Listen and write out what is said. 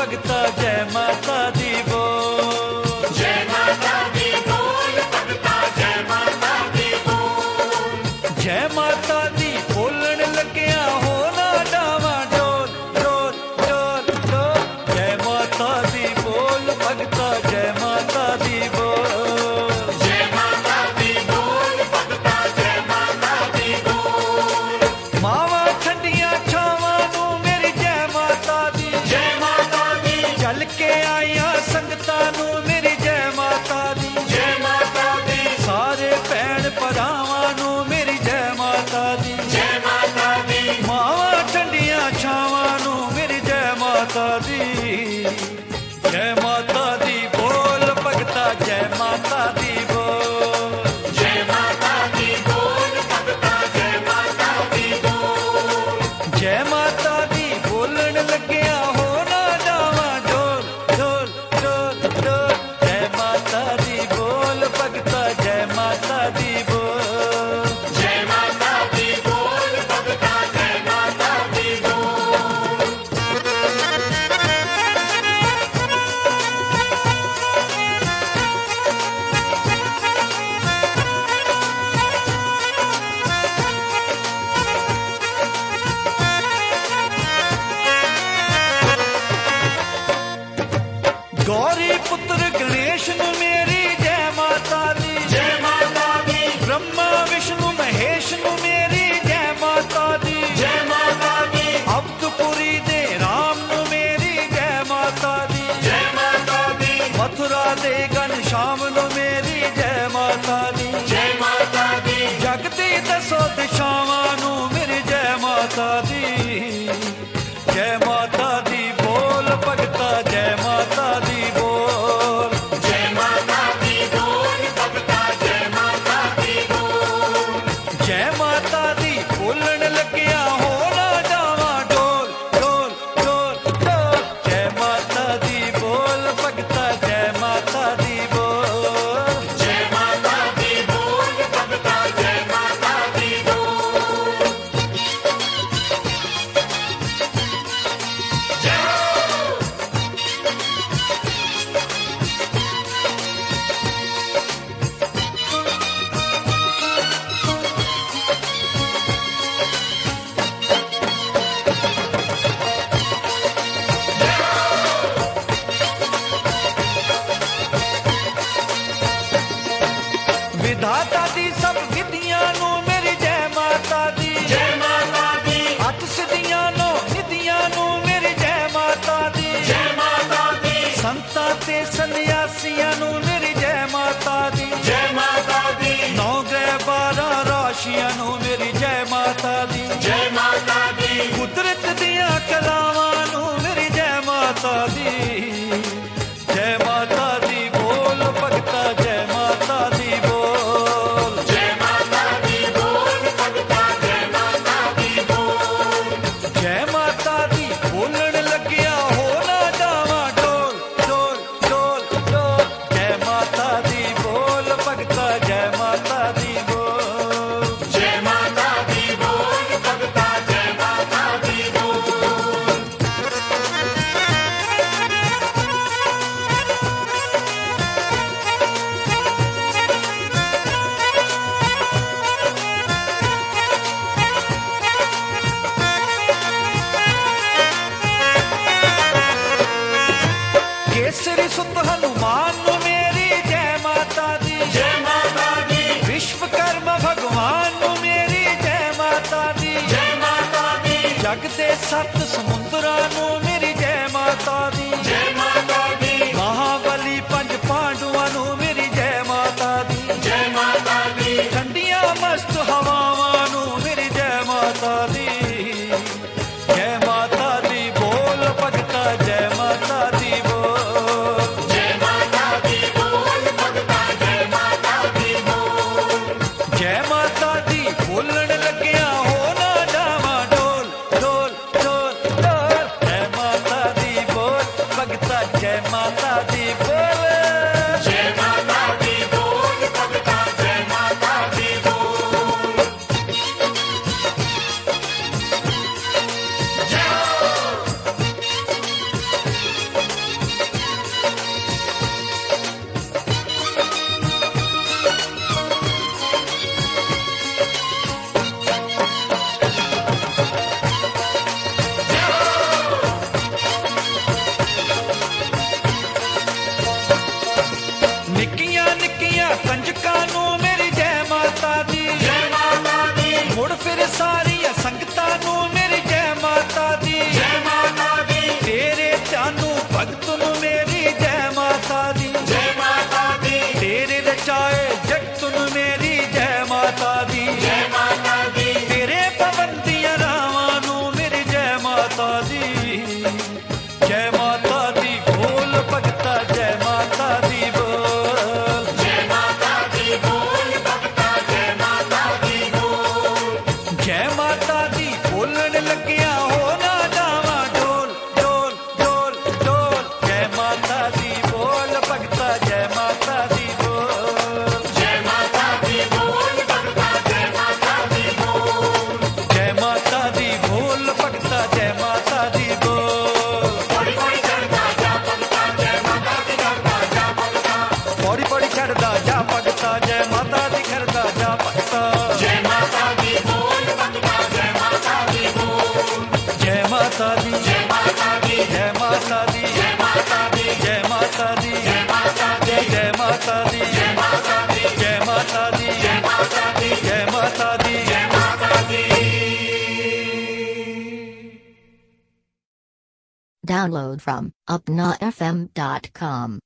भगता जय माता दी बोल। जय माता दी बोल भगता जय माता दी बोल। जय माता दी बोलन लग्या हो ना डावा डोल डोल डोल डोल। जय माता दी बोल भगता जय माता दी बोल। जय माता दी बोल भगता जय माता दी बोल। मावा ठंडिया छावां नू मेरी जय माता दी। जय माता दी चल के आईया संगतां नू मेरी जय माता दी। जय माता दी सारे भैन भरावां नू मेरी जय माता दी। जय माता दी मावा ठंडिया छावां नू मेरी जय माता दी। जय माता दी बोल भगता जय माता दी बोल। जय माता दी बोल भगता जय माता दी बोल। जय माता दी बोलन लग्या हो ना डावा डोल डोल डोल डोल। जय माता दी बोल भगता जय माता दी बोल। जय माता दी बोल भगता जय माता दी बोल। गौरी पुत्र गणेश नु मेरी जय माता दी। जय माता दी ब्रह्मा विष्णु महेश नु मेरी जय माता दी। जय माता दी अवधपुरी दे राम नु मेरी जय माता दी। जय माता दी मथुरा दे घनश्याम नु मेरी जय माता दी। जय माता दी जगती दसो दिशावां नू मेरी जय माता दी। जय माता दी बोल भगता जय माता दी बोल। जय माता दी बोल भगता जय माता दी बोल। जय माता दी बोलन लग्या हो ना डावा डोल डोल डोल डोल। जय माता दी बोल भगता जय माता दी बोल। जय माता दी बोल भगता जय माता दी बोल। जय विधाता दी सब विधियां नू मेरी जय माता दी। जय माता दी अठ सिद्धियां नो निधियां नू मेरी जय माता दी। जय माता दी संता ते सन्यासियां नू मेरी जय माता दी। जय माता दी नौ ग्रह 12 राशियां नू मेरी जय माता दी। जय माता दी कुदरत दियां कलावां नू मेरी जय माता दी। जय माता दी बोल भगता जय माता दी बोल। जय माता दी बोल भगता जय माता दी बोल। जय माता दी बोलन लग्या हो ना डावा डोल डोल डोल डोल। जय माता दी बोल भगता जय माता दी बोल। जय माता दी बोल भगता जय माता दी बोल। केसरी सुत हनुमान नु मेरी जय माता दी। जय माता दी विश्वकर्मा भगवान नु मेरी जय माता दी। जय माता दी जग दे सत समुंदरां नू मेरी जय माता दी। जय माता दी महाबली पंज पांडुआं नू मेरी जय माता दी। जय माता दी ठंडियां मस्त हवावां नू मेरी जय माता दी। जय माता दी बोल भगता जय माता दी बोल। जय माता दी बोल भगता जय माता दी बोल। जय माता दी बोलन लग्या हो ना डावा डोल डोल डोल डोल। जय माता दी बोल भगता जय माता दी बोल। जय माता दी बोल भगता जय माता दी बोल। जय भगता जय माता दी बोल भगता जय माता दी बोल जय माता दी जय माता दी जय माता दी जय माता दी जय माता दी जय माता दी जय माता दी जय माता दी जय माता दी जय माता दी जय माता दी जय माता दी Download from upnafm.com.